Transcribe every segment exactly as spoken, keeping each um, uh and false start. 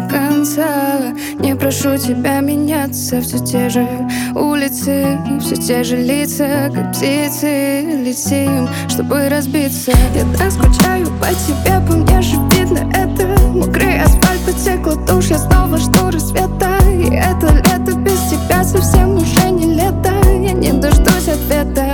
конца. Не прошу тебя меняться, все те же улицы, все те же лица, как птицы летим, чтобы разбиться. Я так скучаю по тебе, по мне же видно это. Мокрый асфальт, потекла тушь, я снова жду рассвета. И это лето без тебя совсем уже не лето. Я не дождусь ответа.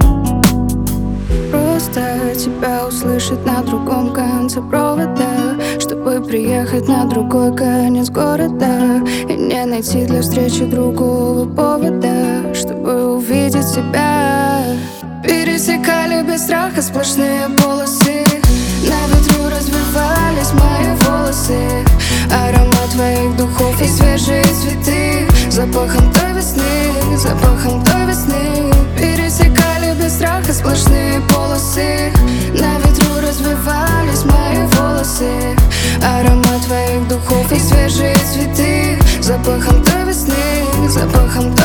Просто тебя услышать на другом конце провода, чтобы приехать на другой конец города и не найти для встречи другого повода, чтобы увидеть тебя. Пересекали без страха сплошные полосы, на ветру развивались мои волосы. Аромат твоих духов и свежие цветы, запахом той весны, запахом той весны. Пересекали без страха сплошные полосы, на ветру развивались мои волосы. Аромат твоих духов и свежие цветы, запахом той весны, запахом той